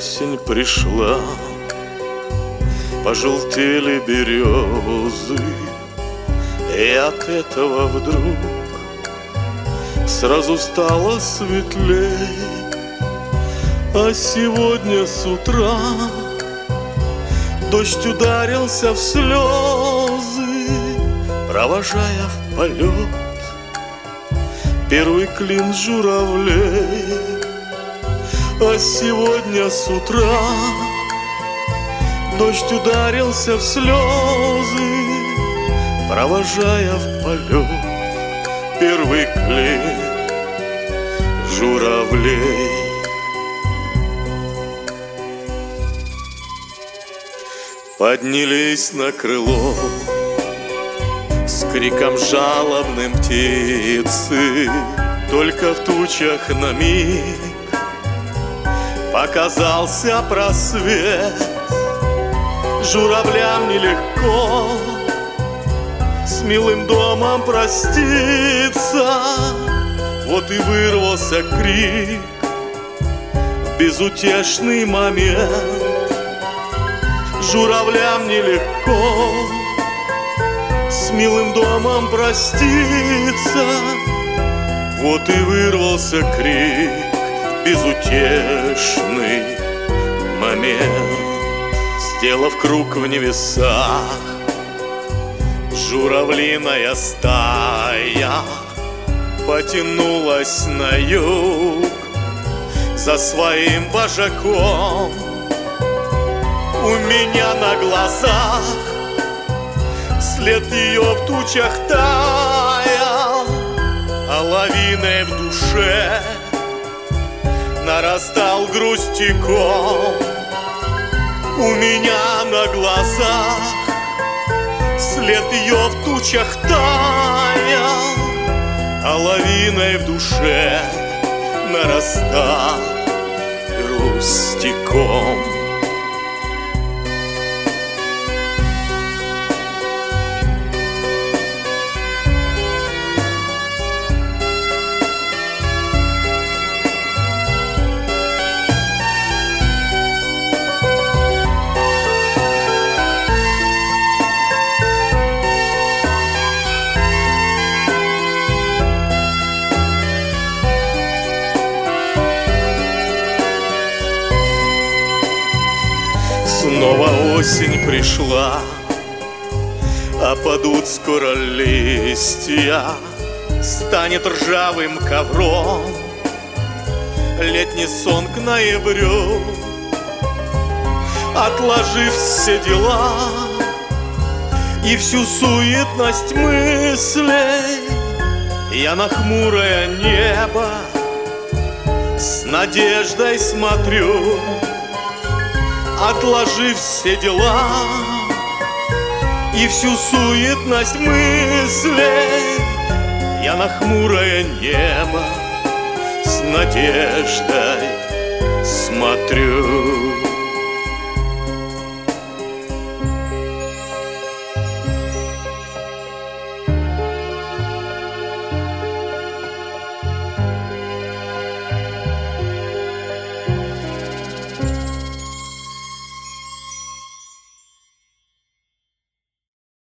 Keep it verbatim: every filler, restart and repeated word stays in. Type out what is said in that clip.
осень пришла, пожелтели березы, и от этого вдруг сразу стало светлей. А сегодня с утра дождь ударился в слезы, провожая в полет первый клин журавлей. А сегодня с утра дождь ударился в слезы, провожая в полет первый клин журавлей. Поднялись на крыло с криком жалобным птицы, только в тучах на миг показался просвет. Журавлям нелегко с милым домом проститься, вот и вырвался крик в безутешный момент. Журавлям нелегко с милым домом проститься, вот и вырвался крик в безутешный момент. Сделав круг в небесах, журавлиная стая потянулась на юг за своим вожаком. У меня на глазах след ее в тучах таял, а лавиной в душе нарастал грустиком. У меня на глазах след ее в тучах таял, а лавиной в душе нарастал грустиком. Снова осень пришла, опадут скоро листья, станет ржавым ковром летний сон к ноябрю. Отложив все дела и всю суетность мыслей, я на хмурое небо с надеждой смотрю. Отложив все дела и всю суетность мыслей, я на хмурое небо с надеждой смотрю.